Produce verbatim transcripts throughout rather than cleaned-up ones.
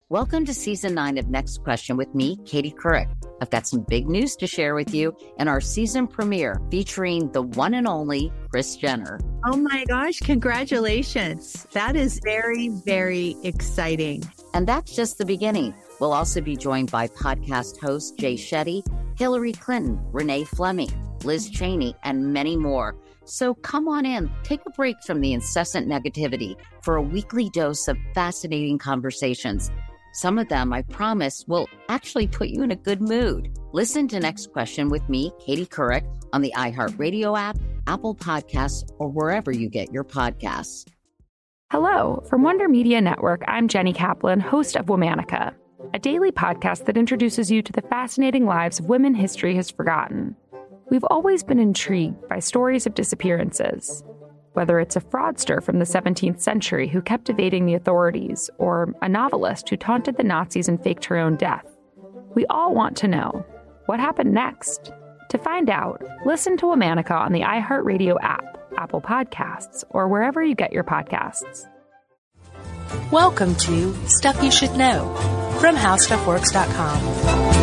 Welcome to season nine of Next Question with me, Katie Couric. I've got some big news to share with you in our season premiere featuring the one and only Kris Jenner. Oh my gosh, congratulations. That is very, very exciting. And that's just the beginning. We'll also be joined by podcast host Jay Shetty, Hillary Clinton, Renee Fleming, Liz Cheney, and many more. So come on in, take a break from the incessant negativity for a weekly dose of fascinating conversations. Some of them, I promise, will actually put you in a good mood. Listen to Next Question with me, Katie Couric, on the iHeartRadio app, Apple Podcasts, or wherever you get your podcasts. Hello. From Wonder Media Network, I'm Jenny Kaplan, host of Womanica, a daily podcast that introduces you to the fascinating lives of women history has forgotten. We've always been intrigued by stories of disappearances. Whether it's a fraudster from the seventeenth century who kept evading the authorities, or a novelist who taunted the Nazis and faked her own death, we all want to know, what happened next? To find out, listen to Womanica on the iHeartRadio app, Apple Podcasts, or wherever you get your podcasts. Welcome to Stuff You Should Know from How Stuff Works dot com.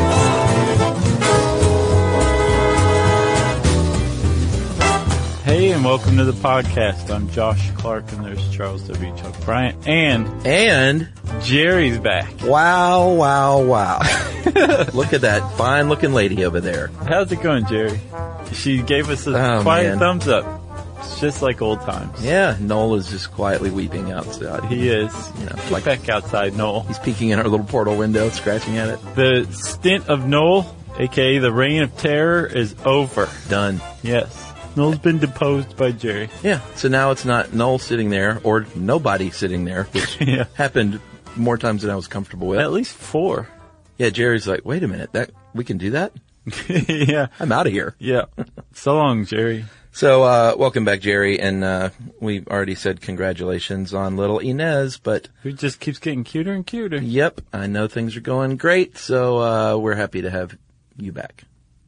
Hey, and welcome to the podcast. I'm Josh Clark, and there's Charles W. Chuck Bryant, and and Jerry's back. Wow, wow, wow! Look at that fine-looking lady over there. How's it going, Jerry? She gave us a oh, quiet man. thumbs up. It's just like old times. Yeah, Noel is just quietly weeping outside. He is. You know, Get like back outside, Noel. He's peeking in our little portal window, scratching at it. The stint of Noel, aka the Reign of Terror, is over. Done. Yes. Noel's been deposed by Jerry. Yeah, so now it's not Noel sitting there or nobody sitting there, which yeah. happened more times than I was comfortable with. At least four. Yeah, Jerry's like, wait a minute, that we can do that? yeah. I'm out of here. Yeah. So long, Jerry. So, uh, welcome back, Jerry, and uh, we already said congratulations on little Inez, but... Who just keeps getting cuter and cuter. Yep, I know things are going great, so uh, we're happy to have you back.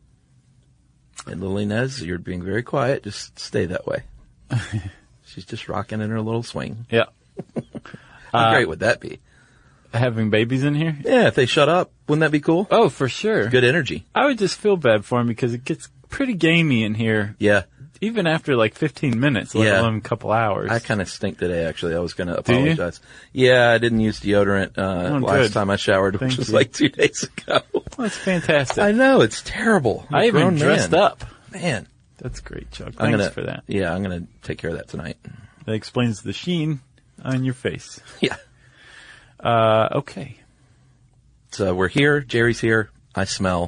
And little Inez, you're being very quiet. Just stay that way. She's just rocking in her little swing. Yeah. How uh, great would that be? Having babies in here? Yeah, if they shut up, wouldn't that be cool? Oh, for sure. Good energy. I would just feel bad for him because it gets pretty gamey in here. Yeah. Even after like fifteen minutes, let yeah. alone a couple hours. I kind of stink today, actually. I was going to Do you? apologize. Yeah, I didn't use deodorant uh, Oh, last good. time I showered, Thank which was you. like two days ago. Well, that's fantastic. I know, it's terrible. I'm I a even grown dressed man. up. Man. That's great, Chuck. Thanks I'm gonna, for that. Yeah, I'm going to take care of that tonight. That explains the sheen on your face. Yeah. Uh, okay. So we're here. Jerry's here. I smell.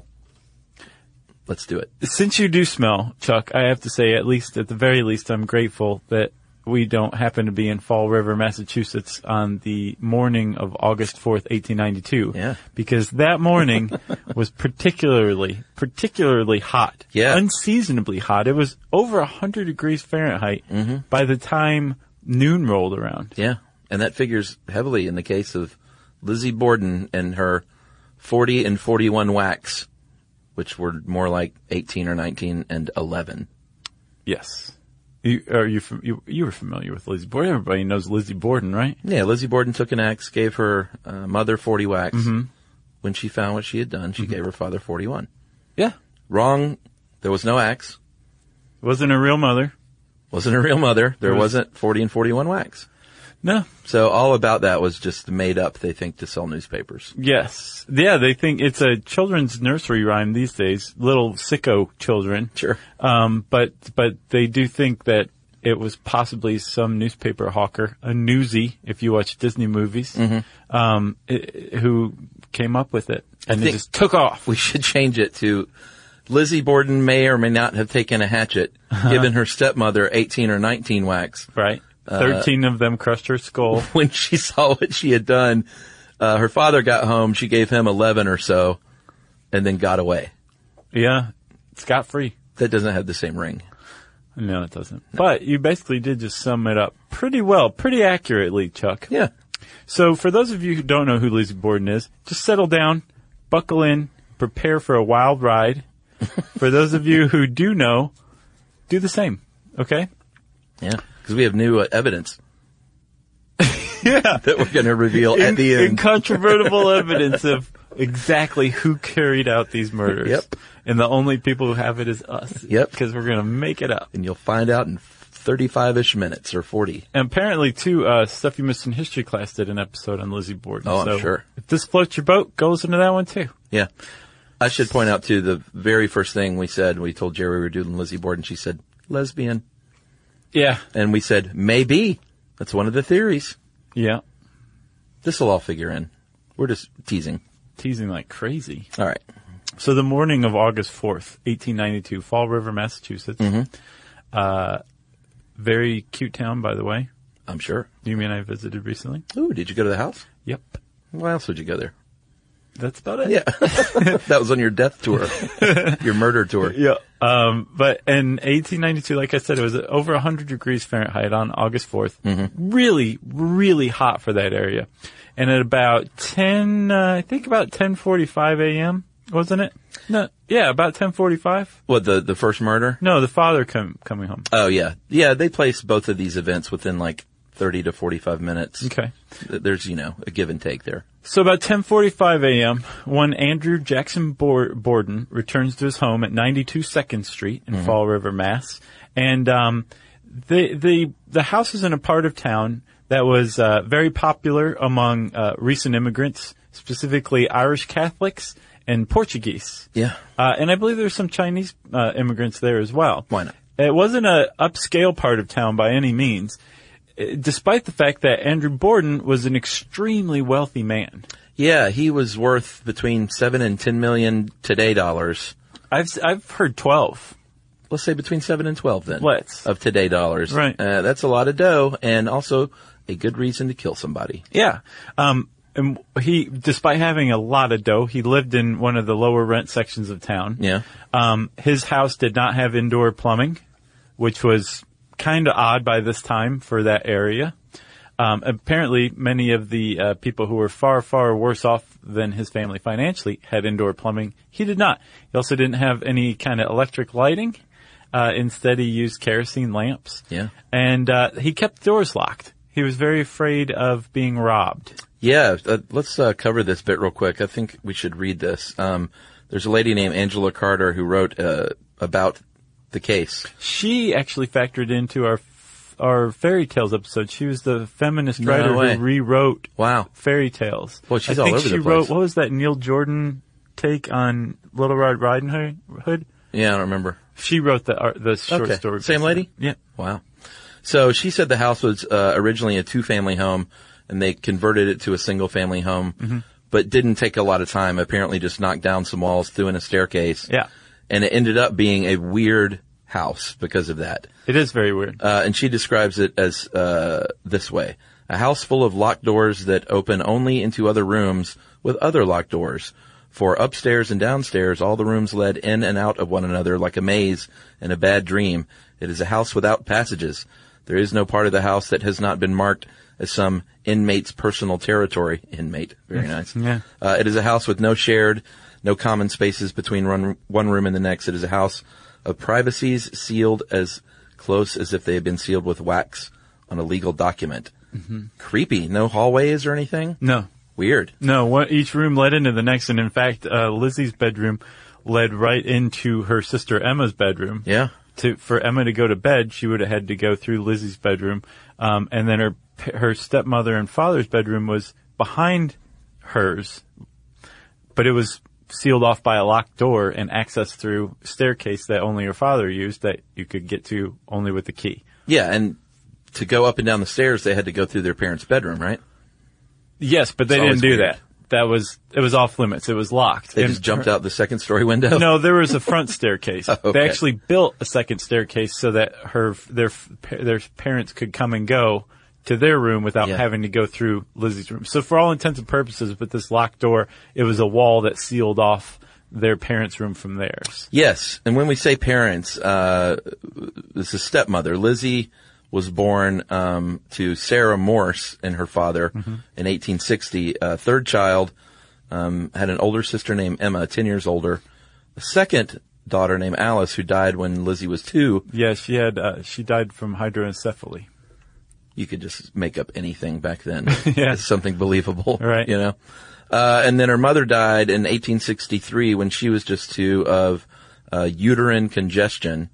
Let's do it. Since you do smell, Chuck, I have to say, at least, at the very least, I'm grateful that we don't happen to be in Fall River, Massachusetts on the morning of August fourth, eighteen ninety-two. Yeah. Because that morning was particularly, particularly hot. Yeah. Unseasonably hot. It was over one hundred degrees Fahrenheit mm-hmm. by the time noon rolled around. Yeah. And that figures heavily in the case of Lizzie Borden and her forty and forty-one whacks, which were more like eighteen or nineteen and eleven. Yes. You, are you, you, you were familiar with Lizzie Borden. Everybody knows Lizzie Borden, right? Yeah, Lizzie Borden took an axe, gave her uh, mother forty whacks. Mm-hmm. When she found what she had done, she mm-hmm. gave her father forty-one. Yeah. Wrong. There was no axe. Wasn't a real mother. Wasn't a real mother. There was... wasn't forty and forty-one whacks. No. So all about that was just made up, they think, to sell newspapers. Yes. Yeah, they think it's a children's nursery rhyme these days. Little sicko children. Sure. Um, but, but they do think that it was possibly some newspaper hawker, a newsie, if you watch Disney movies, mm-hmm. um, it, who came up with it. And I it just took off. We should change it to Lizzie Borden may or may not have taken a hatchet, uh-huh. given her stepmother eighteen or nineteen whacks. Right. Thirteen uh, of them crushed her skull. When she saw what she had done, uh, her father got home, she gave him eleven or so, and then got away. Yeah. Scot-free. That doesn't have the same ring. No, it doesn't. No. But you basically did just sum it up pretty well, pretty accurately, Chuck. Yeah. So for those of you who don't know who Lizzie Borden is, just settle down, buckle in, prepare for a wild ride. For those of you who do know, do the same. Okay? Yeah. Because we have new uh, evidence. Yeah. that we're going to reveal In, at the end. Incontrovertible evidence of exactly who carried out these murders. Yep. And the only people who have it is us. Yep. Because we're going to make it up. And you'll find out in thirty-five-ish minutes or forty. And apparently, too, uh, Stuff You Missed in History class did an episode on Lizzie Borden. Oh, I'm so sure. If this floats your boat, go listen to that one, too. Yeah. I should point out, too, the very first thing we said, we told Jerry we were doing Lizzie Borden, she said, lesbian. Yeah. And we said, maybe. That's one of the theories. Yeah. This will all figure in. We're just teasing. Teasing like crazy. All right. So the morning of August fourth, eighteen ninety-two, Fall River, Massachusetts. Mm-hmm. Uh, very cute town, by the way. I'm sure. You and I visited recently. Ooh, did you go to the house? Yep. Why else would you go there? That's about it. Yeah. That was on your death tour. Your murder tour. Yeah. Um, but in eighteen ninety-two, like I said, it was over one hundred degrees Fahrenheit on August fourth. Mm-hmm. Really, really hot for that area. And at about ten, uh, I think about ten forty-five a.m., wasn't it? No, yeah, about ten forty-five. What, the, the first murder? No, the father com- coming home. Oh, yeah. Yeah, they placed both of these events within like thirty to forty-five minutes. Okay. There's, you know, a give and take there. So about ten forty-five a.m., one Andrew Jackson Borden returns to his home at ninety-two second Street in mm-hmm. Fall River, Mass. And um, the the the house is in a part of town that was uh, very popular among uh, recent immigrants, specifically Irish Catholics and Portuguese. Yeah. Uh, and I believe there's some Chinese uh, immigrants there as well. Why not? It wasn't a upscale part of town by any means, despite the fact that Andrew Borden was an extremely wealthy man. Yeah, he was worth between seven and ten million today dollars. I've I've heard twelve. Let's say between seven and twelve then. Let's. Of today dollars. Right. Uh, that's a lot of dough and also a good reason to kill somebody. Yeah. Um, and he, despite having a lot of dough, he lived in one of the lower rent sections of town. Yeah. Um, his house did not have indoor plumbing, which was kind of odd by this time for that area. Um, apparently, many of the uh, people who were far, far worse off than his family financially had indoor plumbing. He did not. He also didn't have any kind of electric lighting. Uh, instead, he used kerosene lamps. Yeah. And uh, he kept doors locked. He was very afraid of being robbed. Yeah. Uh, let's uh, cover this bit real quick. I think we should read this. Um, there's a lady named Angela Carter who wrote uh, about the case. She actually factored into our our fairy tales episode. She was the feminist No writer way. who rewrote Wow. fairy tales. Well, she's I all think over she the place. wrote, what was that Neil Jordan take on Little Red Riding Hood? Yeah, I don't remember. She wrote the uh, the short Okay. story. Same lady? Yeah. Wow. So she said the house was uh, originally a two-family home, and they converted it to a single-family home, mm-hmm. but didn't take a lot of time. Apparently just knocked down some walls, threw in a staircase. Yeah. And it ended up being a weird house because of that. It is very weird. Uh, and she describes it as uh, this way. A house full of locked doors that open only into other rooms with other locked doors. For upstairs and downstairs, all the rooms led in and out of one another like a maze in a bad dream. It is a house without passages. There is no part of the house that has not been marked as some inmate's personal territory. Inmate. Very nice. Yeah. Uh, it is a house with no shared, no common spaces between one, one room and the next. It is a house of privacies sealed as close as if they had been sealed with wax on a legal document. Mm-hmm. Creepy. No hallways or anything? No. Weird. No, what, each room led into the next, and in fact, uh, Lizzie's bedroom led right into her sister Emma's bedroom. Yeah. To, for Emma to go to bed, she would have had to go through Lizzie's bedroom, um, and then her her stepmother and father's bedroom was behind hers, but it was sealed off by a locked door and accessed through a staircase that only her father used that you could get to only with the key. Yeah, and to go up and down the stairs, they had to go through their parents' bedroom, right? Yes, but they It's didn't always do weird. that. That was, it was off limits. It was locked. They And just jumped her- out the second story window? No, there was a front staircase. Oh, okay. They actually built a second staircase so that her their their parents could come and go to their room without Yeah. having to go through Lizzie's room. So for all intents and purposes, with this locked door, it was a wall that sealed off their parents' room from theirs. Yes, and when we say parents, uh, this is stepmother. Lizzie was born um, to Sarah Morse and her father mm-hmm. in eighteen sixty. Uh, third child, um, had an older sister named Emma, ten years older. A second daughter named Alice, who died when Lizzie was two. Yeah, she had uh, she died from hydroencephaly. you could just make up anything back then. Yeah. As something believable. Right. You know? Uh, and then her mother died in eighteen sixty-three when she was just two of, uh, uterine congestion.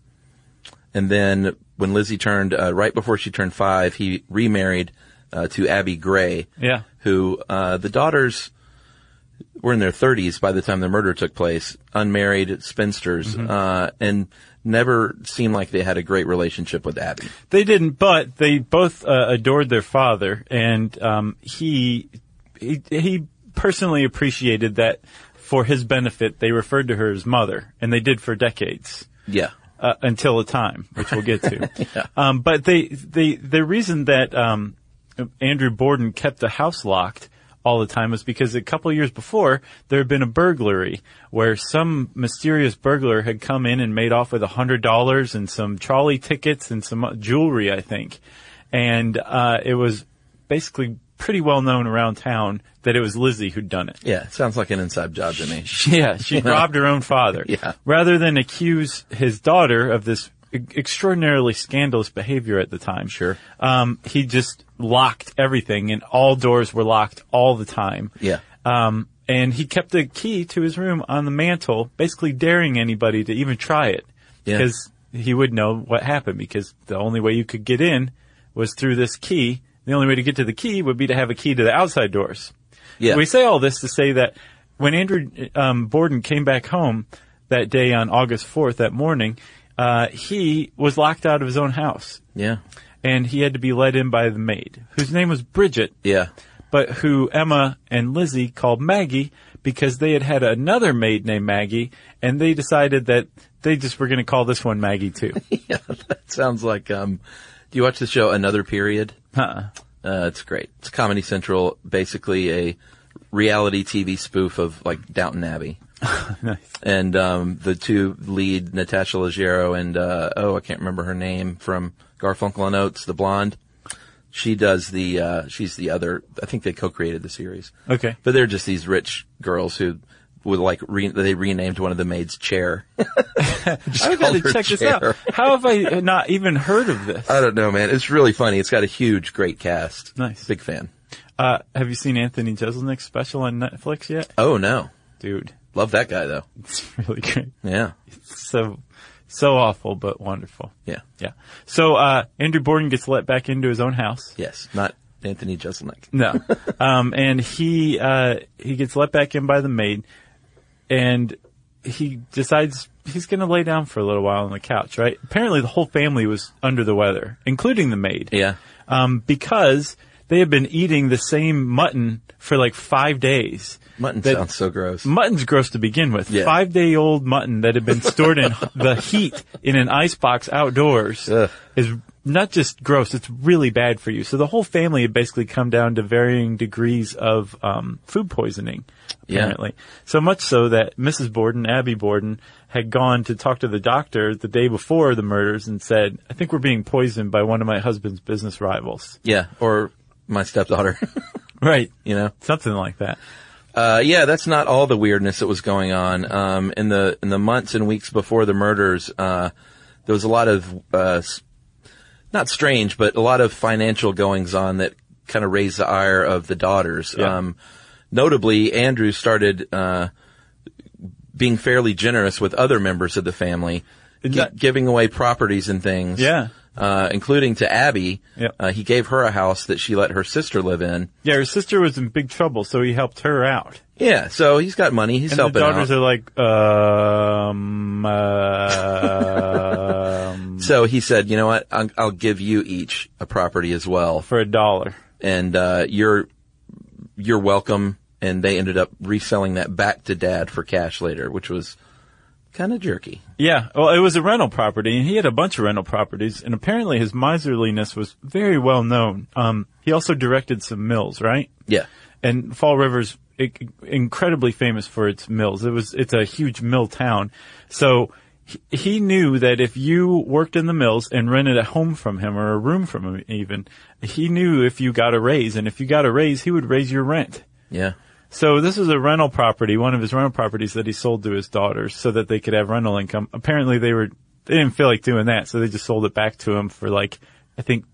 And then when Lizzie turned, uh, right before she turned five, he remarried, uh, to Abby Gray. Yeah. Who, uh, the daughters were in their thirties by the time the murder took place, unmarried spinsters, Mm-hmm. uh, and never seemed like they had a great relationship with Abby. They didn't, but they both uh, adored their father, and um, he, he he personally appreciated that for his benefit they referred to her as mother, and they did for decades. Yeah. Uh, until a time, which we'll get to. Yeah. Um, but they, they, the reason that, um, Andrew Borden kept the house locked all the time was because a couple of years before, there had been a burglary where some mysterious burglar had come in and made off with a hundred dollars and some trolley tickets and some jewelry, I think. And, uh, it was basically pretty well known around town that it was Lizzie who'd done it. Yeah. It sounds like an inside job to me. Yeah, she robbed her own father. Yeah. Rather than accuse his daughter of this e- extraordinarily scandalous behavior at the time. Sure. Um, he just locked everything and all doors were locked all the time. Yeah. Um, and he kept the key to his room on the mantle, basically daring anybody to even try it. Yeah. Because he would know what happened, because the only way you could get in was through this key. The only way to get to the key would be to have a key to the outside doors. Yeah. We say all this to say that when Andrew um, Borden came back home that day on August fourth, that morning, uh, he was locked out of his own house. Yeah. And he had to be let in by the maid, whose name was Bridget, Yeah. but who Emma and Lizzie called Maggie because they had had another maid named Maggie, and they decided that they just were going to call this one Maggie too. Yeah. That sounds like, um, do you watch the show Another Period? Uh-uh. Uh, it's great. It's Comedy Central, basically a reality T V spoof of like Downton Abbey. Nice. And, um, the two lead, Natasha Leggero and, uh, oh, I can't remember her name from Garfunkel and Oates, the blonde. She does the, uh, she's the other, I think they co-created the series. Okay. But they're just these rich girls who would like, re- they renamed one of the maids Chair. I've got to check this out. How have I not even heard of this? I don't know, man. It's really funny. It's got a huge, great cast. Nice. Big fan. Uh, have you seen Anthony Jeselnik's special on Netflix yet? Oh, no. Dude, Love that guy, though. it's really great. Yeah. So, so awful, but wonderful. Yeah. Yeah. So, uh, Andrew Borden gets let back into his own house. Yes. Not Anthony Jeselnik. No. Um, and he, uh, he gets let back in by the maid, and he decides he's gonna lay down for a little while on the couch, right? Apparently the whole family was under the weather, including the maid. Yeah. Um, because they had been eating the same mutton for like five days. Mutton That- sounds so gross. Mutton's gross to begin with. Yeah. Five-day-old mutton that had been stored in the heat in an icebox outdoors Ugh. is not just gross, it's really bad for you. So the whole family had basically come down to varying degrees of um, food poisoning, Yeah. apparently. So much so that Missus Borden, Abby Borden, had gone to talk to the doctor the day before the murders and said, I think we're being poisoned by one of my husband's business rivals. Yeah. Or my stepdaughter. Right. You know? Something like that. Uh, yeah, that's not all the weirdness that was going on. Um, in the, in the months and weeks before the murders, uh, there was a lot of, uh, s- not strange, but a lot of financial goings on that kind of raised the ire of the daughters. Yeah. Um, notably, Andrew started, uh, being fairly generous with other members of the family, Isn't gi- that- giving away properties and things. Yeah. Uh, including to Abby. Yep. Uh, he gave her a house that she let her sister live in. Yeah, her sister was in big trouble, so he helped her out. Yeah, so he's got money. He's And the helping daughters out. are like, um, um, So he said, you know what, I'll, I'll give you each a property as well. for a dollar. And, uh, you're, you're welcome. And they ended up reselling that back to Dad for cash later, which was kind of jerky. Yeah, well, it was a rental property, and he had a bunch of rental properties, and apparently his miserliness was very well known. Um, he also directed some mills, right? Yeah. And Fall River's i- incredibly famous for its mills. It was, it's a huge mill town. So he, he knew that if you worked in the mills and rented a home from him or a room from him even, he knew if you got a raise, and if you got a raise, he would raise your rent. Yeah. So this was a rental property, one of his rental properties that he sold to his daughters so that they could have rental income. Apparently they were, they didn't feel like doing that, so they just sold it back to him for like, I think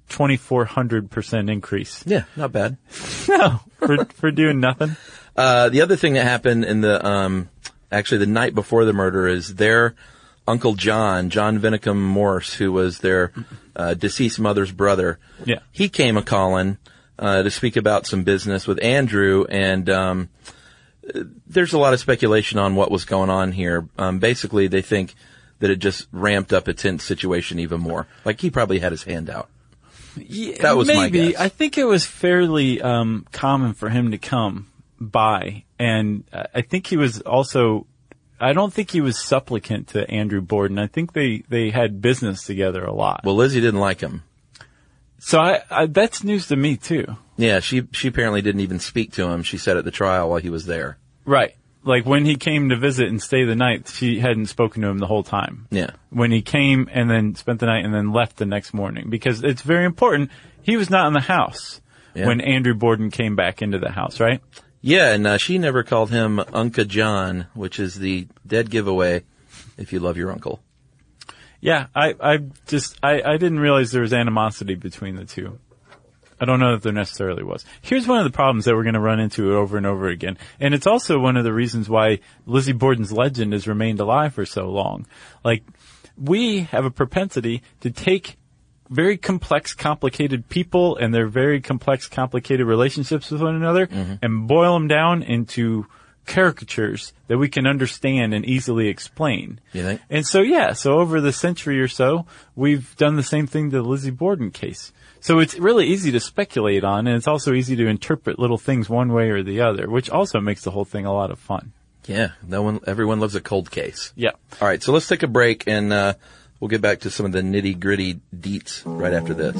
twenty-four hundred percent increase. Yeah, not bad. No, for, for doing nothing. Uh, the other thing that happened in the, um, actually the night before the murder is their Uncle John, John Vinicum Morse, who was their, uh, deceased mother's brother. Yeah. He came a-calling, uh, to speak about some business with Andrew, and, um, there's a lot of speculation on what was going on here. Um, basically they think that it just ramped up a tense situation even more. Like he probably had his hand out. Yeah, that was maybe. my guess. I think it was fairly, um, common for him to come by, and uh, I think he was also, I don't think he was supplicant to Andrew Borden. I think they, they had business together a lot. Well, Lizzie didn't like him. So I, I, that's news to me too. Yeah, she, she apparently didn't even speak to him. She said at the trial while he was there. Right. Like when he came to visit and stay the night, she hadn't spoken to him the whole time. Yeah. When he came and then spent the night and then left the next morning, because it's very important. He was not in the house yeah. when Andrew Borden came back into the house, right? Yeah, and uh, she never called him Uncle John, which is the dead giveaway if you love your uncle. Yeah, I, I just, I, I didn't realize there was animosity between the two. I don't know that there necessarily was. Here's one of the problems that we're going to run into over and over again. And it's also one of the reasons why Lizzie Borden's legend has remained alive for so long. Like, we have a propensity to take very complex, complicated people and their very complex, complicated relationships with one another mm-hmm. and boil them down into caricatures that we can understand and easily explain. You think? And so, yeah, so over the century or so, we've done the same thing to the Lizzie Borden case. So it's really easy to speculate on, and it's also easy to interpret little things one way or the other, which also makes the whole thing a lot of fun. Yeah, no one, everyone loves a cold case. Yeah. All right, so let's take a break, and uh we'll get back to some of the nitty-gritty deets right after this.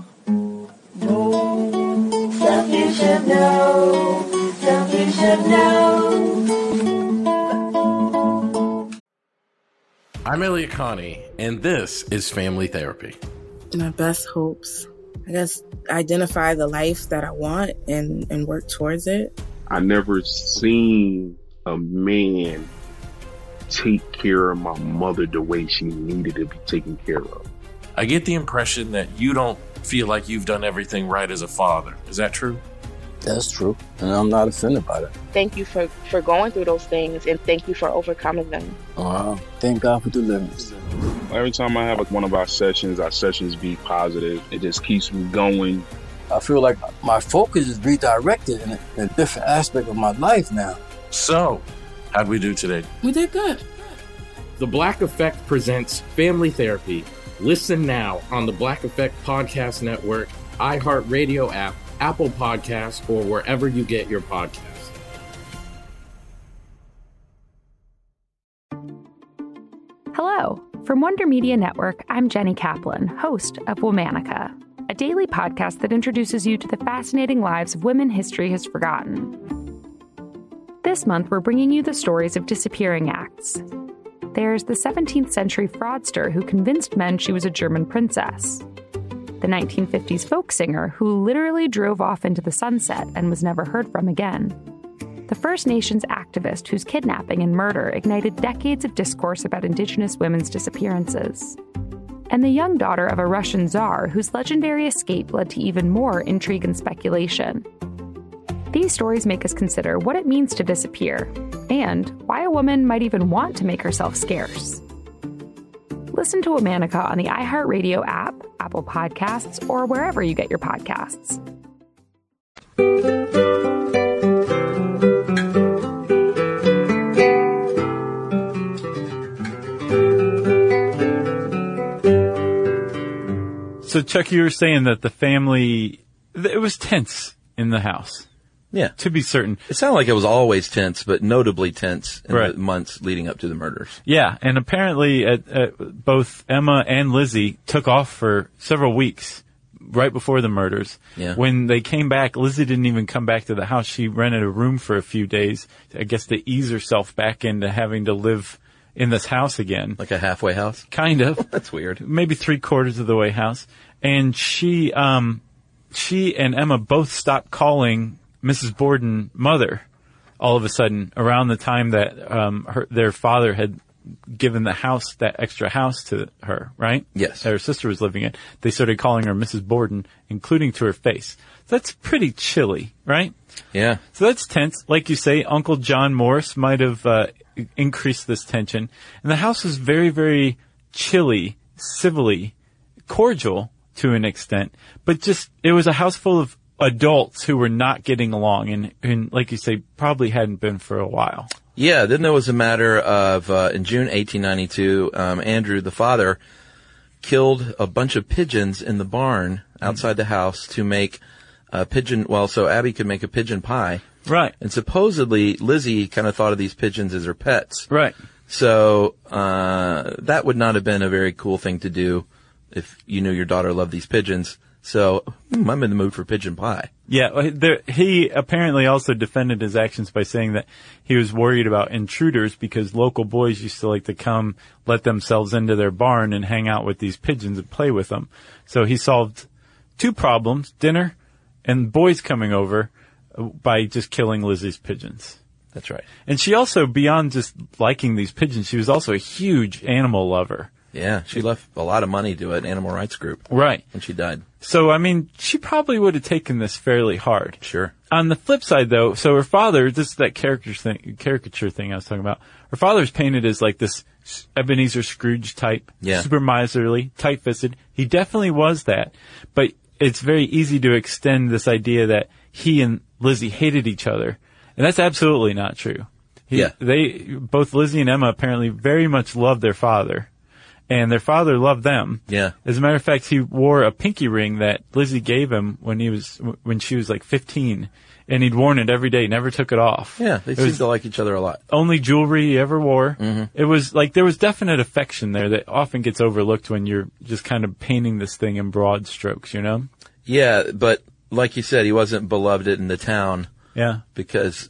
Stuff you should know. Stuff you should know. I'm Elliot Connie, and this is Family Therapy. My best hopes, I guess, identify the life that I want and, and work towards it. I never seen a man take care of my mother the way she needed to be taken care of. I get the impression that you don't feel like you've done everything right as a father. Is that true? That's true, and I'm not offended by that. Thank you for, for going through those things, and thank you for overcoming them. Wow. Thank God for deliverance. Every time I have like one of our sessions, our sessions be positive. It just keeps me going. I feel like my focus is redirected in a, in a different aspect of my life now. So, how'd we do today? We did good. The Black Effect presents Family Therapy. Listen now on the Black Effect Podcast Network, iHeartRadio app, Apple Podcasts, or wherever you get your podcasts. Hello. From Wonder Media Network, I'm Jenny Kaplan, host of Womanica, a daily podcast that introduces you to the fascinating lives of women history has forgotten. This month, we're bringing you the stories of disappearing acts. There's the seventeenth century fraudster who convinced men she was a German princess. The nineteen fifties folk singer who literally drove off into the sunset and was never heard from again. The First Nations activist whose kidnapping and murder ignited decades of discourse about Indigenous women's disappearances. And the young daughter of a Russian czar whose legendary escape led to even more intrigue and speculation. These stories make us consider what it means to disappear, and why a woman might even want to make herself scarce. Listen to Womanica on the iHeartRadio app, Apple Podcasts, or wherever you get your podcasts. So, Chuck, you were saying that the family, it was tense in the house. Yeah. To be certain. It sounded like it was always tense, but notably tense in right. the months leading up to the murders. Yeah, and apparently at, at both Emma and Lizzie took off for several weeks right before the murders. Yeah. When they came back, Lizzie didn't even come back to the house. She rented a room for a few days, I guess to ease herself back into having to live in this house again. Like a halfway house? Kind of. That's weird. Maybe three quarters of the way house. And she, um, she and Emma both stopped calling Missus Borden mother all of a sudden around the time that, um, her, their father had given the house, that extra house to her, right? Yes. That her sister was living in. They started calling her Missus Borden, including to her face. That's pretty chilly, right? Yeah. So that's tense. Like you say, Uncle John Morris might have uh, increased this tension. And the house was very, very chilly, civilly, cordial to an extent. But just, it was a house full of adults who were not getting along and, and like you say, probably hadn't been for a while. Yeah, then there was a matter of, uh, in June eighteen ninety-two, um, Andrew, the father, killed a bunch of pigeons in the barn outside the house to make a pigeon, well, so Abby could make a pigeon pie. Right. And supposedly Lizzie kind of thought of these pigeons as her pets. Right. So, uh, that would not have been a very cool thing to do if you knew your daughter loved these pigeons. So, hmm, I'm in the mood for pigeon pie. Yeah, there, he apparently also defended his actions by saying that he was worried about intruders because local boys used to like to come, let themselves into their barn and hang out with these pigeons and play with them. So he solved two problems, dinner and boys coming over, by just killing Lizzie's pigeons. That's right. And she also, beyond just liking these pigeons, she was also a huge animal lover. Yeah, she left a lot of money to an animal rights group. Right. When she died. So, I mean, she probably would have taken this fairly hard. Sure. On the flip side, though, so her father, this is that caricature thing, caricature thing I was talking about. Her father's painted as like this Ebenezer Scrooge type. Yeah. Super miserly, tight-fisted. He definitely was that. But it's very easy to extend this idea that he and Lizzie hated each other. And that's absolutely not true. He, yeah. They, both Lizzie and Emma apparently very much loved their father. And their father loved them. Yeah. As a matter of fact, he wore a pinky ring that Lizzie gave him when he was, when she was like fifteen. And he'd worn it every day, never took it off. Yeah, they it seemed was to like each other a lot. Only jewelry he ever wore. Mm-hmm. It was like, there was definite affection there that often gets overlooked when you're just kind of painting this thing in broad strokes, you know? Yeah, but like you said, he wasn't beloved in the town. Yeah. Because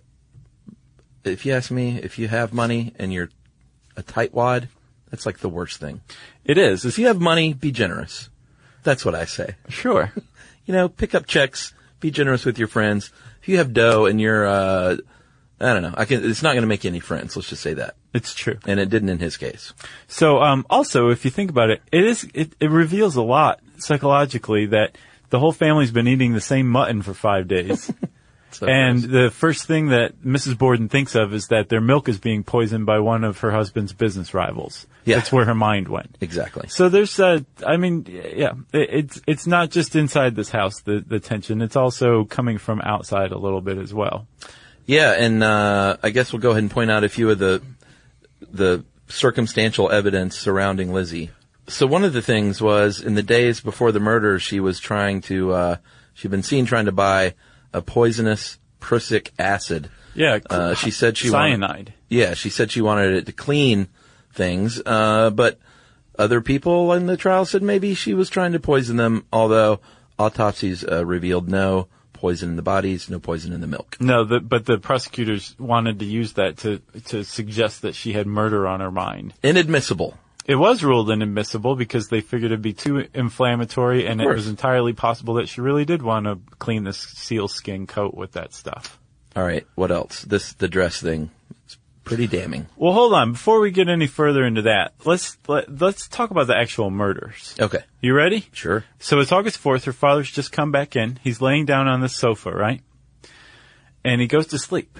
if you ask me, if you have money and you're a tightwad, that's like the worst thing. It is. If you have money, be generous. That's what I say. Sure. You know, pick up checks, be generous with your friends. If you have dough and you're, uh, I don't know, I can, it's not going to make you any friends. Let's just say that. It's true. And it didn't in his case. So, um, also, if you think about it, it is, it, it reveals a lot psychologically that the whole family's been eating the same mutton for five days. So and nice. The first thing that Missus Borden thinks of is that their milk is being poisoned by one of her husband's business rivals. Yeah. That's where her mind went. Exactly. So there's, uh, I mean, yeah, it, it's, it's not just inside this house, the, the tension. It's also coming from outside a little bit as well. Yeah. And, uh, I guess we'll go ahead and point out a few of the, the circumstantial evidence surrounding Lizzie. So one of the things was in the days before the murder, she was trying to, uh, she'd been seen trying to buy a poisonous prussic acid. Yeah. Uh, she said she cyanide. Wanted, yeah, she said she wanted it to clean things. Uh, but other people in the trial said maybe she was trying to poison them, although autopsies uh, revealed no poison in the bodies, no poison in the milk. No, the, but the prosecutors wanted to use that to, to suggest that she had murder on her mind. Inadmissible. It was ruled inadmissible because they figured it'd be too inflammatory, and it was entirely possible that she really did want to clean this sealskin coat with that stuff. All right, what else? This the dress thing. It's pretty damning. Well, hold on. Before we get any further into that, let's let, let's talk about the actual murders. Okay. You ready? Sure. So it's August fourth. Her father's just come back in. He's laying down on the sofa, right? And he goes to sleep.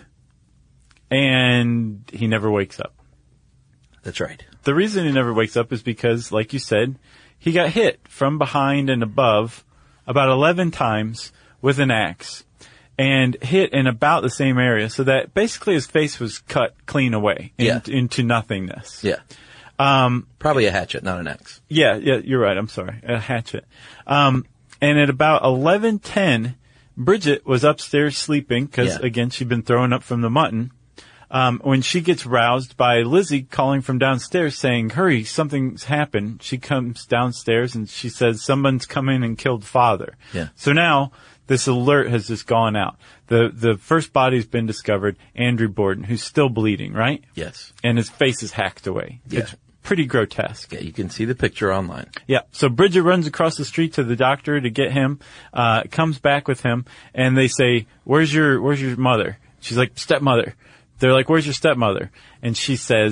And he never wakes up. That's right. The reason he never wakes up is because, like you said, he got hit from behind and above about eleven times with an axe and hit in about the same area, so that basically his face was cut clean away in, yeah. into nothingness. Yeah. Um, Probably a hatchet, not an axe. Yeah, yeah, you're right. I'm sorry. A hatchet. Um, and at about eleven ten, Bridget was upstairs sleeping because, yeah. again, she'd been throwing up from the mutton. Um, when she gets roused by Lizzie calling from downstairs saying, hurry, something's happened. She comes downstairs and she says, someone's come in and killed father. Yeah. So now this alert has just gone out. The, the first body's been discovered, Andrew Borden, who's still bleeding, right? Yes. And his face is hacked away. Yeah. It's pretty grotesque. Yeah, you can see the picture online. Yeah. So Bridget runs across the street to the doctor to get him, uh, comes back with him, and they say, where's your, where's your mother? She's like, stepmother. They're like, where's your stepmother? And she says,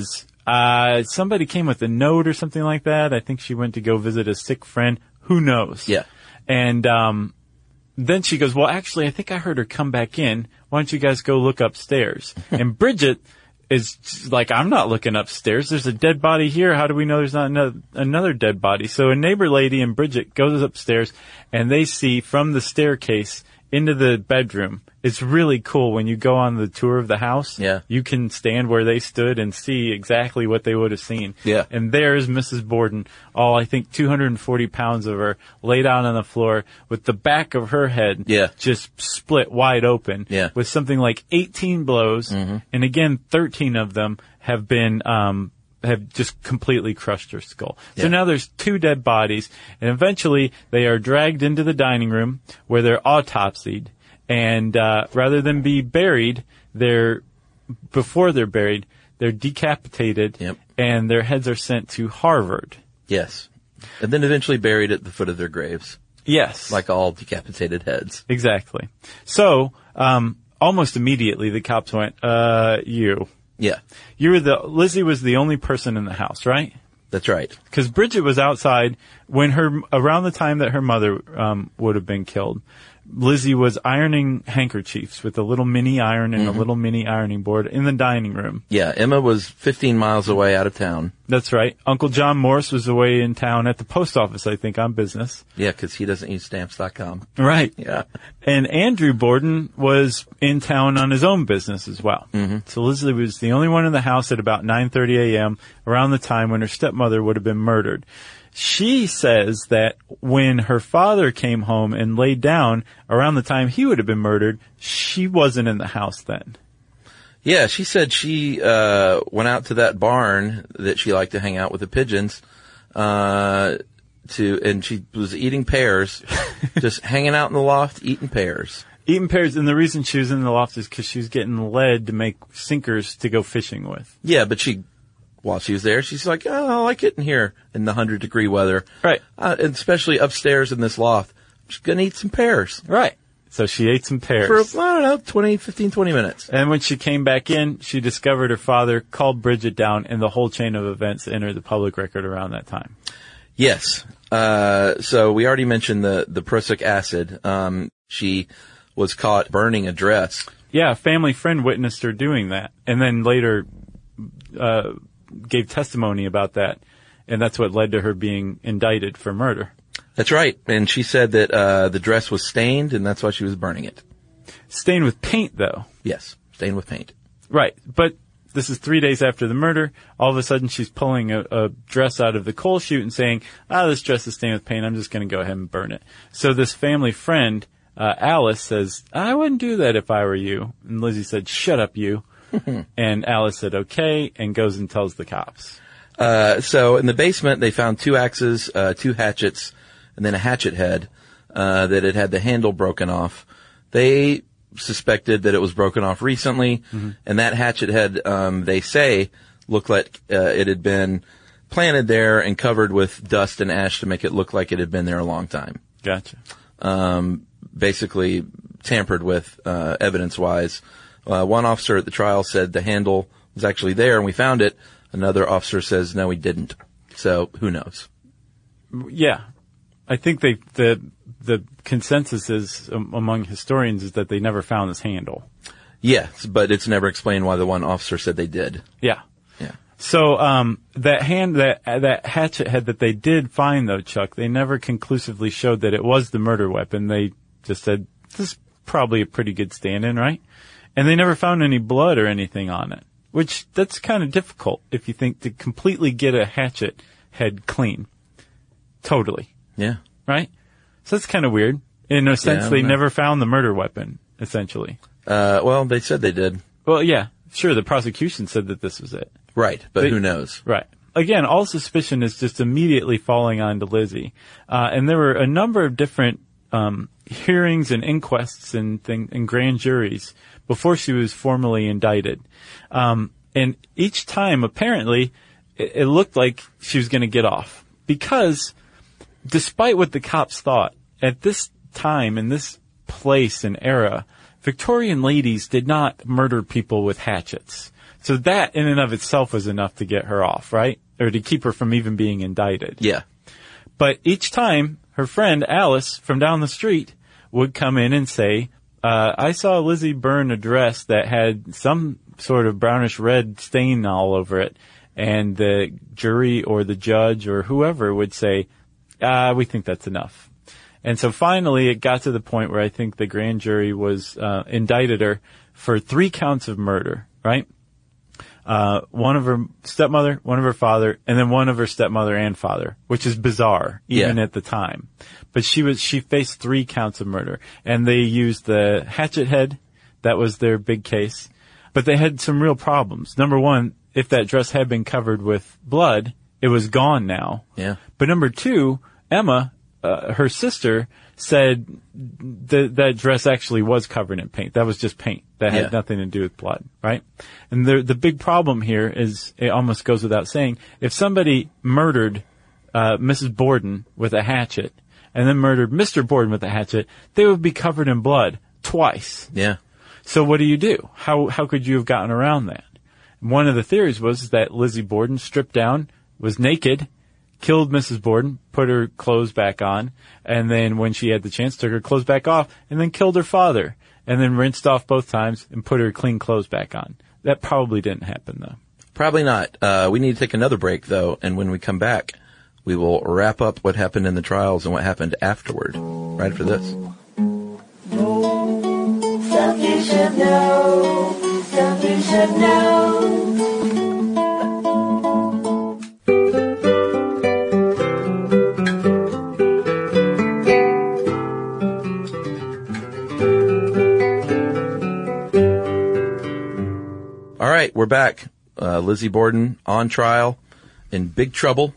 Uh, somebody came with a note or something like that. I think she went to go visit a sick friend. Who knows? Yeah. And, um, then she goes, well, actually, I think I heard her come back in. Why don't you guys go look upstairs? And Bridget is like, I'm not looking upstairs. There's a dead body here. How do we know there's not another, another dead body? So a neighbor lady and Bridget goes upstairs, and they see from the staircase into the bedroom. It's really cool when you go on the tour of the house. Yeah. You can stand where they stood and see exactly what they would have seen. Yeah. And there's Missus Borden, all I think two hundred forty pounds of her, laid out on the floor with the back of her head Yeah. just split wide open. Yeah. With something like eighteen blows. Mm-hmm. And again, thirteen of them have been, um, have just completely crushed her skull. So Yeah. now there's two dead bodies, and eventually they are dragged into the dining room where they're autopsied. And, uh, rather than be buried, they're, before they're buried, they're decapitated. Yep. And their heads are sent to Harvard. Yes. And then eventually buried at the foot of their graves. Yes. Like all decapitated heads. Exactly. So, um, almost immediately the cops went, uh, you. Yeah. You were the, Lizzie was the only person in the house, right? That's right. Because Bridget was outside when her, around the time that her mother, um, would have been killed. Lizzie was ironing handkerchiefs with a little mini iron and Mm-hmm. a little mini ironing board in the dining room. Yeah, Emma was fifteen miles away out of town. That's right. Uncle John Morse was away in town at the post office, I think, on business. Yeah, because he doesn't use stamps dot com. Right. Yeah. And Andrew Borden was in town on his own business as well. Mm-hmm. So Lizzie was the only one in the house at about nine thirty a.m., around the time when her stepmother would have been murdered. She says that when her father came home and laid down around the time he would have been murdered, she wasn't in the house then. Yeah, she said she uh went out to that barn that she liked to hang out with the pigeons, uh to and she was eating pears, just hanging out in the loft eating pears. Eating pears, and the reason she was in the loft is because she was getting lead to make sinkers to go fishing with. Yeah, but she, while she was there, she's like, oh, I like it in here in the hundred degree weather. Right. Uh, and especially upstairs in this loft. She's gonna eat some pears. Right. So she ate some pears. For, I don't know, twenty, fifteen, twenty minutes. And when she came back in, she discovered her father, called Bridget down, and the whole chain of events entered the public record around that time. Yes. Uh, so we already mentioned the, the prussic acid. Um, she was caught burning a dress. Yeah, a family friend witnessed her doing that, and then later, uh, gave testimony about that. And that's what led to her being indicted for murder. That's right. And she said that, uh, the dress was stained and that's why she was burning it. Stained with paint, though. Yes. Stained with paint. Right. But this is three days after the murder. All of a sudden, she's pulling a, a dress out of the coal chute and saying, ah, this dress is stained with paint. I'm just going to go ahead and burn it. So this family friend, uh, Alice says, I wouldn't do that if I were you. And Lizzie said, shut up, you. And Alice said, okay, and goes and tells the cops. Uh, so in the basement, they found two axes, uh, two hatchets, and then a hatchet head, uh, that had had the handle broken off. They suspected that it was broken off recently, mm-hmm. and that hatchet head, um, they say, looked like, uh, it had been planted there and covered with dust and ash to make it look like it had been there a long time. Gotcha. Um, basically tampered with, uh, evidence-wise. Uh, one officer at the trial said the handle was actually there and we found it. Another officer says, no, we didn't. So, who knows? Yeah. I think they, the, the consensus is um, among historians is that they never found this handle. Yes, but it's never explained why the one officer said they did. Yeah. Yeah. So, um, that hand, that, that hatchet head that they did find though, Chuck, they never conclusively showed that it was the murder weapon. They just said, this is probably a pretty good stand-in, right? And they never found any blood or anything on it. Which, that's kind of difficult if you think to completely get a hatchet head clean. Totally. Yeah. Right? So that's kind of weird. In a sense, Yeah, they know. never found the murder weapon, essentially. Uh, well, they said they did. Well, yeah. Sure, the prosecution said that this was it. Right, but They- who knows? Right. Again, all suspicion is just immediately falling onto Lizzie. Uh, and there were a number of different, um, hearings and inquests and thing, and grand juries before she was formally indicted. Um, and each time, apparently, it, it looked like she was going to get off. Because, despite what the cops thought, at this time, in this place and era, Victorian ladies did not murder people with hatchets. So that in and of itself was enough to get her off, right? Or to keep her from even being indicted. Yeah. But each time her friend Alice from down the street would come in and say, uh, I saw Lizzie burn a dress that had some sort of brownish red stain all over it. And the jury or the judge or whoever would say, ah, we think that's enough. And so finally it got to the point where I think the grand jury was, uh, indicted her for three counts of murder, right? Uh, one of her stepmother, one of her father, and then one of her stepmother and father, which is bizarre, even Yeah. at the time. But she was, she faced three counts of murder. And they used the hatchet head. That was their big case. But they had some real problems. Number one, if that dress had been covered with blood, it was gone now. Yeah. But number two, Emma, uh, her sister, said that that dress actually was covered in paint. That was just paint. That had Yeah. nothing to do with blood, right? And the the big problem here is, it almost goes without saying, if somebody murdered uh Missus Borden with a hatchet and then murdered Mister Borden with a hatchet, they would be covered in blood twice. Yeah. So what do you do? How how could you have gotten around that? One of the theories was that Lizzie Borden stripped down, was naked, killed Missus Borden, put her clothes back on, and then when she had the chance, took her clothes back off, and then killed her father, and then rinsed off both times and put her clean clothes back on. That probably didn't happen, though. Probably not. Uh, we need to take another break, though, and when we come back, we will wrap up what happened in the trials and what happened afterward, right after this. Stuff you should know. Stuff you should know. All right, we're back. Uh, Lizzie Borden on trial, in big trouble,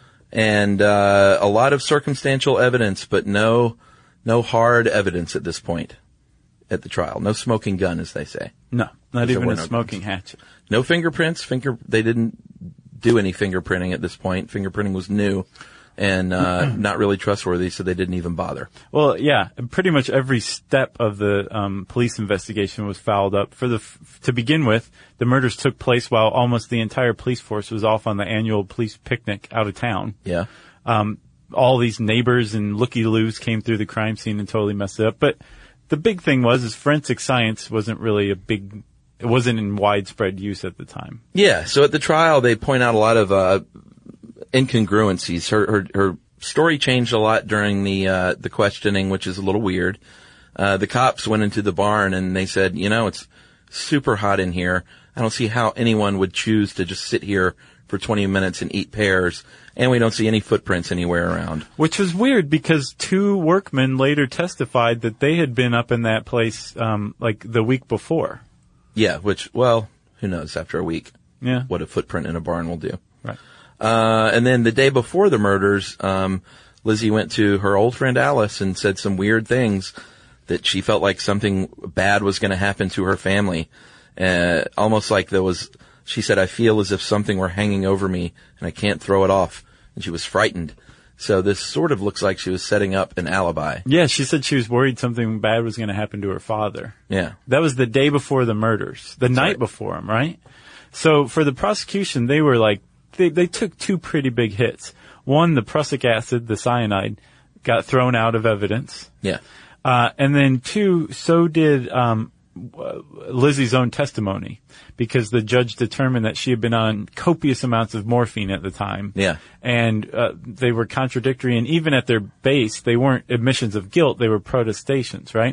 and uh, a lot of circumstantial evidence, but no, no hard evidence at this point at the trial. No smoking gun, as they say. No, not There even were a no smoking guns. hatchet. No fingerprints. Finger. They didn't do any fingerprinting at this point. Fingerprinting was new and uh, not really trustworthy, so they didn't even bother. Well, yeah, pretty much every step of the um, police investigation was fouled up. For the f- to begin with, the murders took place while almost the entire police force was off on the annual police picnic out of town. Yeah. Um, all these neighbors and looky-loos came through the crime scene and totally messed it up. But the big thing was, is forensic science wasn't really a big, it wasn't in widespread use at the time. Yeah. So at the trial, they point out a lot of uh, incongruencies. Her, her her story changed a lot during the uh, the questioning, which is a little weird. Uh, the cops went into the barn and they said, you know, it's super hot in here. I don't see how anyone would choose to just sit here for twenty minutes and eat pears. And we don't see any footprints anywhere around. Which was weird because two workmen later testified that they had been up in that place, um, like the week before. Yeah, which, well, who knows after a week. Yeah. What a footprint in a barn will do. Right. Uh, and then the day before the murders, um, Lizzie went to her old friend Alice and said some weird things that she felt like something bad was going to happen to her family. Uh, almost like there was, she said, I feel as if something were hanging over me and I can't throw it off. And she was frightened. So this sort of looks like she was setting up an alibi. Yeah, she said she was worried something bad was going to happen to her father. Yeah. That was the day before the murders, the night right. before them, right? So for the prosecution, they were like, they, they took two pretty big hits. One, the prussic acid, the cyanide, got thrown out of evidence. Yeah. Uh, and then two, so did, um, Lizzie's own testimony, because the judge determined that she had been on copious amounts of morphine at the time. Yeah. And, uh, they were contradictory, and even at their base, they weren't admissions of guilt, they were protestations, right?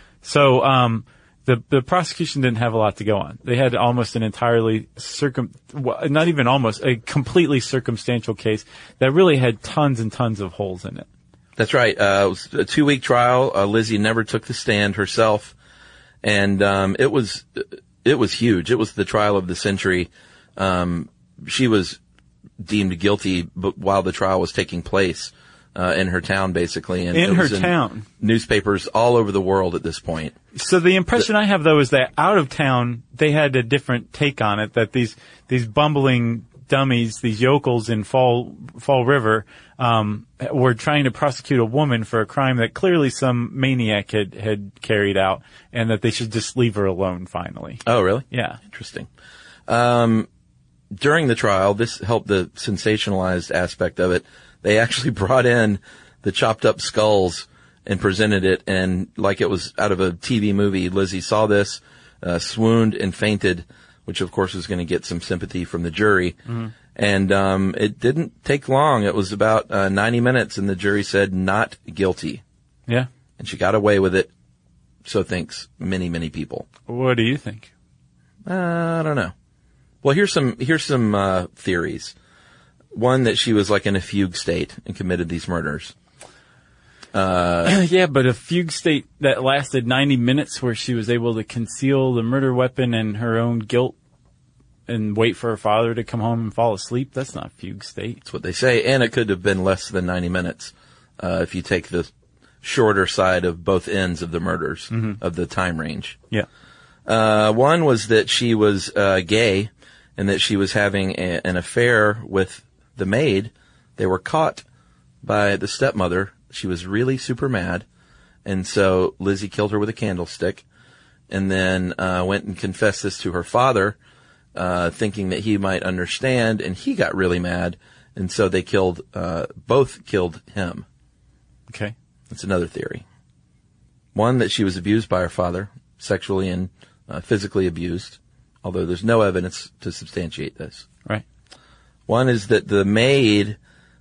So, um, the, the prosecution didn't have a lot to go on. They had almost an entirely circum, not even almost, a completely circumstantial case that really had tons and tons of holes in it. That's right. Uh, it was a two-week trial. Uh, Lizzie never took the stand herself. And, um, it was, it was huge. It was the trial of the century. Um, she was deemed guilty, but while the trial was taking place, uh, in her town, basically. And in it her was in town. Newspapers all over the world at this point. So the impression the, I have, though, is that out of town, they had a different take on it, that these, these bumbling dummies, these yokels in Fall Fall River, um, were trying to prosecute a woman for a crime that clearly some maniac had, had carried out, and that they should just leave her alone finally. Oh, really? Yeah. Interesting. Um, during the trial, this helped the sensationalized aspect of it. They actually brought in the chopped up skulls and presented it, and like it was out of a T V movie, Lizzie saw this, uh, swooned and fainted, which of course was going to get some sympathy from the jury. Mm-hmm. And um, it didn't take long. It was about uh, ninety minutes, and the jury said not guilty. Yeah. And she got away with it. So thinks many, many people. What do you think? Uh, I don't know. Well, here's some here's some uh, theories. One, that she was like in a fugue state and committed these murders. Uh, yeah, but a fugue state that lasted ninety minutes where she was able to conceal the murder weapon and her own guilt and wait for her father to come home and fall asleep, that's not a fugue state. That's what they say. And it could have been less than ninety minutes, uh, if you take the shorter side of both ends of the murders, mm-hmm. of the time range. Yeah. Uh, one was that she was, uh, gay and that she was having a, an affair with the maid. They were caught by the stepmother. She was really super mad. And so Lizzie killed her with a candlestick and then, uh, went and confessed this to her father, uh, thinking that he might understand, and he got really mad. And so they killed, uh, both killed him. Okay. That's another theory. One, that she was abused by her father, sexually and uh, physically abused, although there's no evidence to substantiate this. Right. One is that the maid,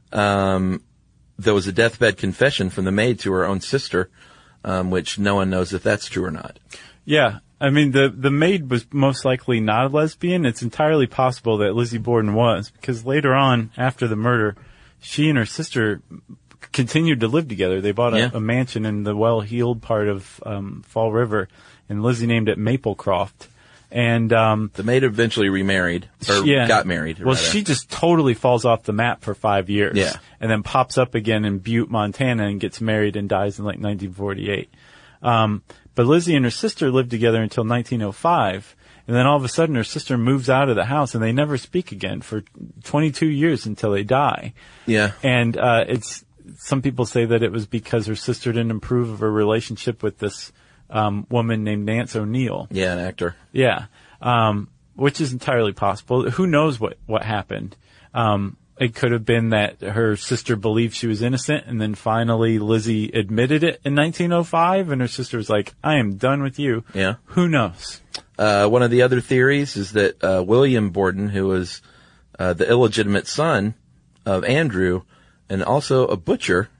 um, there was a deathbed confession from the maid to her own sister, um, which no one knows if that's true or not. Yeah. I mean, the, the maid was most likely not a lesbian. It's entirely possible that Lizzie Borden was, because later on, after the murder, she and her sister continued to live together. They bought a, Yeah. a mansion in the well-heeled part of um, Fall River, and Lizzie named it Maplecroft. And um, the maid eventually remarried, or yeah. got married. Well, rather. she just totally falls off the map for five years. Yeah. And then pops up again in Butte, Montana, and gets married and dies in like nineteen forty-eight. Um, but Lizzie and her sister lived together until nineteen oh five. And then all of a sudden her sister moves out of the house and they never speak again for twenty-two years until they die. Yeah. And, uh, it's, some people say that it was because her sister didn't approve of her relationship with this, um, woman named Nance O'Neill. Yeah, an actor. Yeah. Um, which is entirely possible. Who knows what, what happened? Um, it could have been that her sister believed she was innocent, and then finally Lizzie admitted it in nineteen oh five, and her sister was like, I am done with you. Yeah. Who knows? Uh, one of the other theories is that, uh, William Borden, who was, uh, the illegitimate son of Andrew and also a butcher,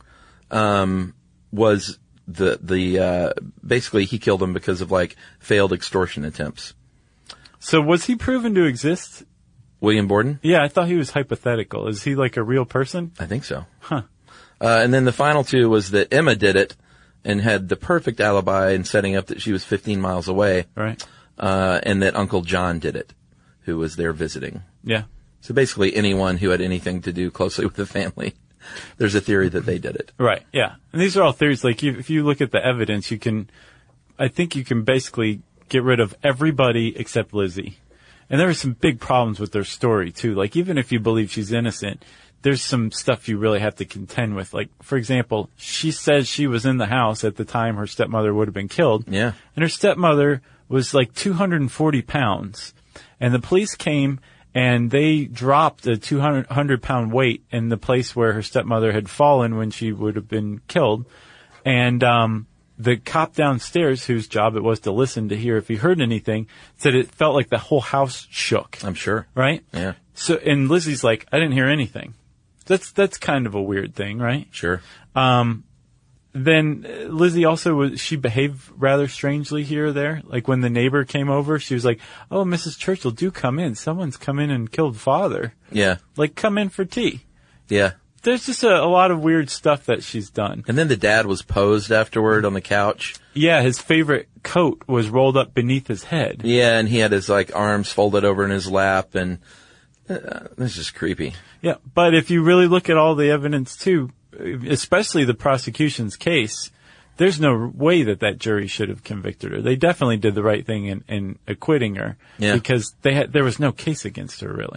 um, was the, the, uh, basically he killed him because of like failed extortion attempts. So was he proven to exist? William Borden? Yeah, I thought he was hypothetical. Is he like a real person? I think so. Huh. Uh, and then the final two was that Emma did it and had the perfect alibi in setting up that she was fifteen miles away. Right. Uh, and that Uncle John did it, who was there visiting. Yeah. So basically anyone who had anything to do closely with the family, there's a theory that they did it. Right, yeah. And these are all theories. Like, you, if you look at the evidence, you can, I think you can basically get rid of everybody except Lizzie. And there are some big problems with their story, too. Like, even if you believe she's innocent, there's some stuff you really have to contend with. Like, for example, she says she was in the house at the time her stepmother would have been killed. Yeah. And her stepmother was like two hundred forty pounds. And the police came and they dropped a two hundred pound weight in the place where her stepmother had fallen when she would have been killed. And, um, the cop downstairs, whose job it was to listen to hear if he heard anything, said it felt like the whole house shook. I'm sure. Right? Yeah. So, and Lizzie's like, I didn't hear anything. That's, that's kind of a weird thing, right? Sure. Um, then uh, Lizzie also was, she behaved rather strangely here or there. Like when the neighbor came over, she was like, oh, Missus Churchill, do come in. Someone's come in and killed father. Yeah. Like, come in for tea. Yeah. There's just a, a lot of weird stuff that she's done. And then the dad was posed afterward on the couch. Yeah, his favorite coat was rolled up beneath his head. Yeah, and he had his like arms folded over in his lap, and uh, this is creepy. Yeah, but if you really look at all the evidence too, especially the prosecution's case, there's no way that that jury should have convicted her. They definitely did the right thing in, in acquitting her. Yeah. Because they had, there was no case against her really.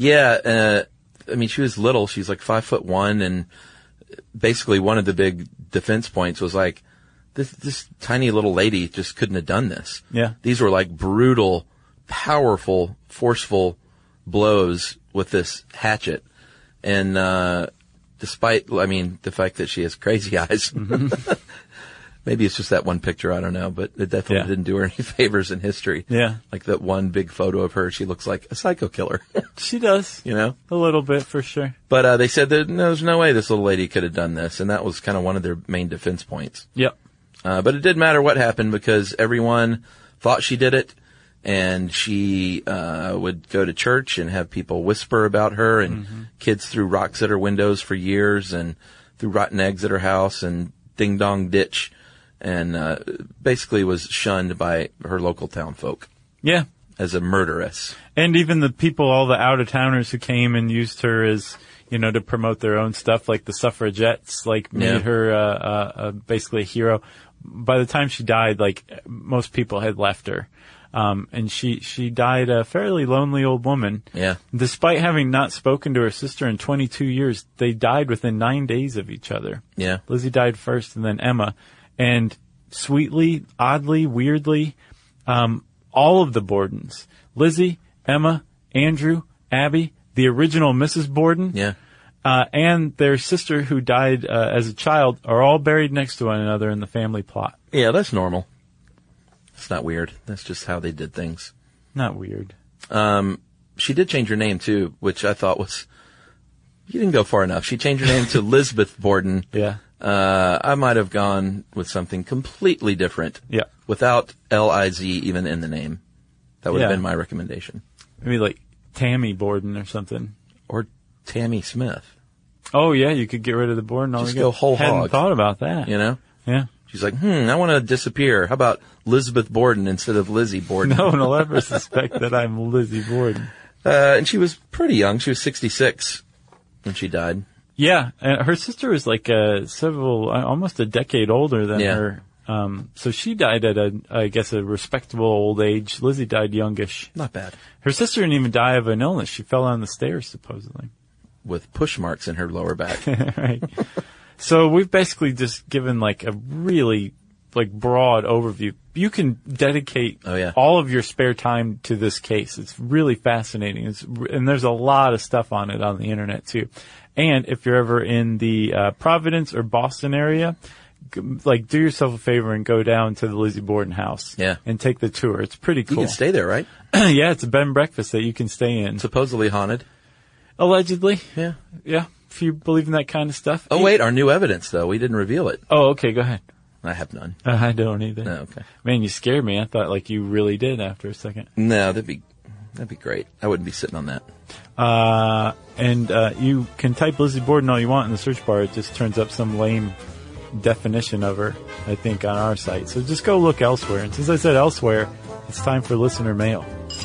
Yeah, uh, I mean, she was little. She's like five foot one, and basically one of the big defense points was like, this, this tiny little lady just couldn't have done this. Yeah. These were like brutal, powerful, forceful blows with this hatchet. And, uh, despite, I mean, the fact that she has crazy eyes, mm-hmm. maybe it's just that one picture, I don't know, but it definitely yeah. didn't do her any favors in history. Yeah. Like that one big photo of her, she looks like a psycho killer. She does. You know? A little bit, for sure. But, uh, they said that no, there's no way this little lady could have done this, and that was kind of one of their main defense points. Yep. Uh, but it didn't matter what happened because everyone thought she did it, and she, uh, would go to church and have people whisper about her, and mm-hmm. kids threw rocks at her windows for years, and threw rotten eggs at her house, and ding dong ditch. And, uh, basically was shunned by her local town folk. Yeah. As a murderess. And even the people, all the out-of-towners who came and used her as, you know, to promote their own stuff, like the suffragettes, like made yeah. her, uh, uh, uh, basically a hero. By the time she died, like, most people had left her. Um, and she, she died a fairly lonely old woman. Yeah. Despite having not spoken to her sister in twenty-two years, they died within nine days of each other. Yeah. Lizzie died first and then Emma. And sweetly, oddly, weirdly, um, all of the Bordens, Lizzie, Emma, Andrew, Abby, the original Missus Borden, yeah, uh, and their sister who died uh, as a child are all buried next to one another in the family plot. Yeah, that's normal. It's not weird. That's just how they did things. Not weird. Um, she did change her name too, which I thought was, you didn't go far enough. She changed her name to Lisbeth Borden. Yeah. Uh, I might have gone with something completely different. Yeah. Without L I Z even in the name. That would yeah. have been my recommendation. Maybe like Tammy Borden or something. Or Tammy Smith. Oh yeah, you could get rid of the Borden. Just go whole Hadn't hog. thought about that. You know? Yeah. She's like, hmm, I want to disappear. How about Lisbeth Borden instead of Lizzie Borden? No one will ever suspect that I'm Lizzie Borden. Uh, and she was pretty young. She was sixty-six when she died. Yeah, and her sister was like uh, several, almost a decade older than yeah. her. Um, so she died at a, I guess, a respectable old age. Lizzie died youngish. Not bad. Her sister didn't even die of an illness. She fell down the stairs, supposedly. With push marks in her lower back. Right. So we've basically just given like a really like broad overview. You can dedicate oh, yeah. all of your spare time to this case. It's really fascinating. It's, and there's a lot of stuff on it on the internet too. And if you're ever in the uh, Providence or Boston area, g- like do yourself a favor and go down to the Lizzie Borden house. Yeah. And take the tour. It's pretty cool. You can stay there, right? Yeah, it's a bed and breakfast that you can stay in. Supposedly haunted. Allegedly. Yeah. Yeah. If you believe in that kind of stuff. Oh, wait, our new evidence, though. We didn't reveal it. Oh, okay, go ahead. I have none. Uh, I don't either. No, okay. Man, you scared me. I thought like you really did after a second. No, that'd be that'd be great. I wouldn't be sitting on that. Uh, and uh, you can type Lizzie Borden all you want in the search bar. It just turns up some lame definition of her, I think, on our site. So just go look elsewhere. And since I said elsewhere, it's time for listener mail.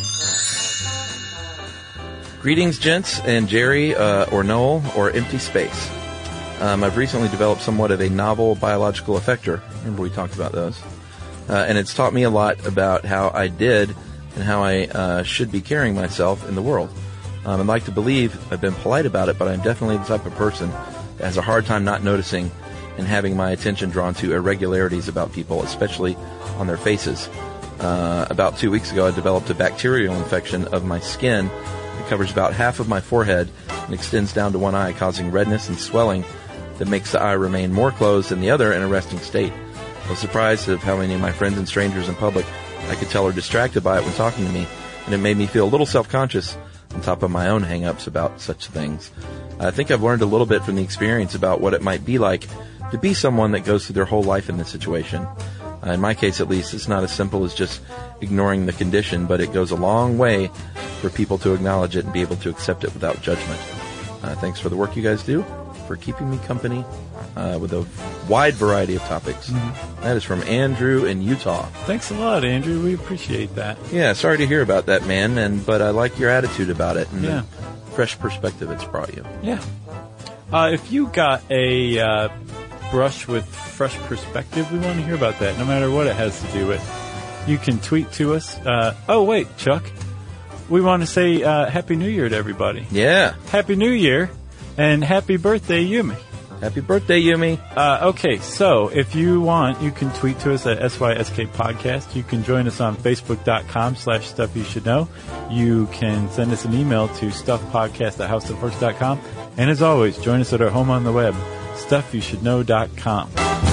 Greetings, gents, and Jerry, uh, or Noel, or Empty Space. Um, I've recently developed somewhat of a novel biological effector. Remember we talked about those. Uh, and it's taught me a lot about how I did and how I uh, should be carrying myself in the world. Um, I'd like to believe I've been polite about it, but I'm definitely the type of person that has a hard time not noticing and having my attention drawn to irregularities about people, especially on their faces. Uh, about two weeks ago, I developed a bacterial infection of my skin. It covers about half of my forehead and extends down to one eye, causing redness and swelling that makes the eye remain more closed than the other in a resting state. I was surprised of how many of my friends and strangers in public I could tell are distracted by it when talking to me, and it made me feel a little self-conscious on top of my own hang-ups about such things. I think I've learned a little bit from the experience about what it might be like to be someone that goes through their whole life in this situation. Uh, in my case, at least, it's not as simple as just ignoring the condition, but it goes a long way for people to acknowledge it and be able to accept it without judgment. Uh, thanks for the work you guys do, for keeping me company uh, with a wide variety of topics. Mm-hmm. That is from Andrew in Utah. Thanks a lot, Andrew. We appreciate that. Yeah, sorry to hear about that, man, and but I like your attitude about it and yeah. the fresh perspective it's brought you. Yeah. Uh, if you got a uh, brush with fresh perspective, we want to hear about that, no matter what it has to do with. You can tweet to us. Uh, oh, wait, Chuck. we want to say uh, Happy New Year to everybody. Yeah. Happy New Year, and happy birthday, Yumi. Happy birthday, Yumi. Uh, okay, so if you want, you can tweet to us at S Y S K Podcast. You can join us on Facebook.com slash Stuff You Should Know. You can send us an email to stuffpodcast at howstuffworks dot com. And as always, join us at our home on the web, stuff you should know dot com.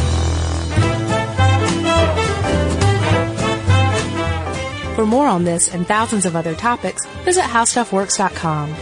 For more on this and thousands of other topics, visit how stuff works dot com.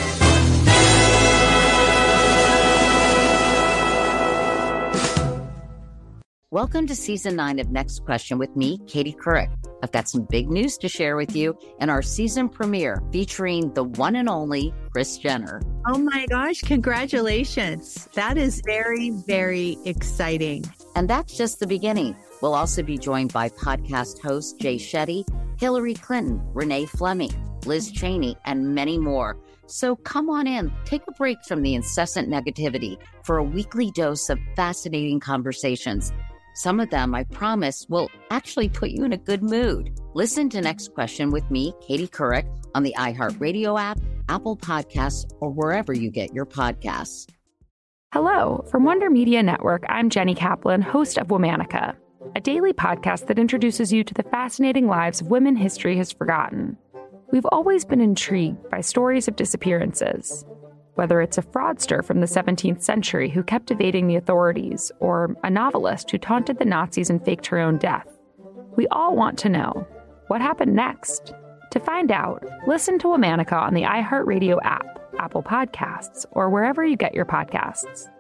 Welcome to Season nine of Next Question with me, Katie Couric. I've got some big news to share with you in our season premiere featuring the one and only Kris Jenner. Oh my gosh, congratulations. That is very, very exciting. And that's just the beginning. We'll also be joined by podcast hosts Jay Shetty, Hillary Clinton, Renee Fleming, Liz Cheney, and many more. So come on in, take a break from the incessant negativity for a weekly dose of fascinating conversations. Some of them, I promise, will actually put you in a good mood. Listen to Next Question with me, Katie Couric, on the iHeartRadio app, Apple Podcasts, or wherever you get your podcasts. Hello. From Wonder Media Network, I'm Jenny Kaplan, host of Womanica, a daily podcast that introduces you to the fascinating lives of women history has forgotten. We've always been intrigued by stories of disappearances. Whether it's a fraudster from the seventeenth century who kept evading the authorities, or a novelist who taunted the Nazis and faked her own death, we all want to know, what happened next? To find out, listen to Womanica on the iHeartRadio app, Apple Podcasts, or wherever you get your podcasts.